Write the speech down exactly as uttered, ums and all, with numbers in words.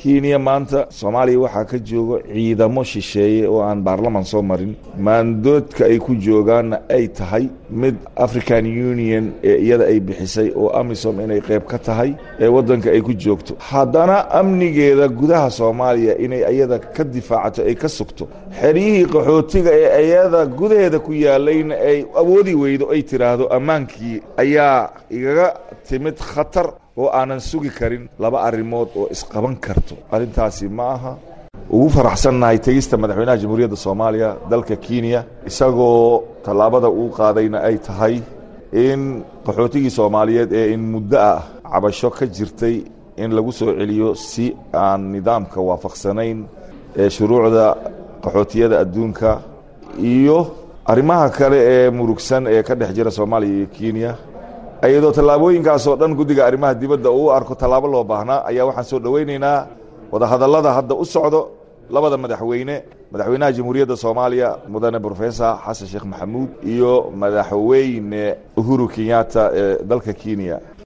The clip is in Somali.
Kenya maanta Soomaaliya waxa ka joogo ciidamo shisheeye oo aan baarlamaan soo marin maandoodka ay ku joogaan ay tahay mid African Union ee iyada ay bixisay oo AMISOM inay qayb ka tahay ee wadanka ay ku joogto haddana amnigeeda gudaha Soomaaliya inay iyada ka difaacato ay ka sugto xeriyihii qaxootiga ee iyada gudaheeda ku yaalayna ay awoodi weydo ay tiraahdo amaankii ayaa igaga timid khatar oo aanan sugi karin laba arrimood oo isqaban karto arintaasi ma aha ugu faraxsanahay tagista madaxweynaha jamhuuriyadda Soomaaliya dalka Kenya isagoo talaabada uu qaadayna ay tahay in qaxootigii Soomaaliyeed ee in muddo ah cabasho ka jirtay in lagu soo celiyo si aan nidaamka waafaqsanayn ee shuruucda qaxootiyada adduunka iyo arrimaha kale ee murugsan ee ka dhex jira Soomaaliya iyo Kenya ayadoo talaabooyinkaas oo dhan gudiga arrimaha dibadda uu arko talaabo loo baahnaa ayaa waxaan soo dhaweynaynaa wada hadallada hadda u socdo labada madaxweyne madaxweynaha jamhuuriyadda Soomaaliya mudane Professor Xasan Sheekh Maxamuud iyo madaxweyne Uhuru Kenyatta ee dalka Kenya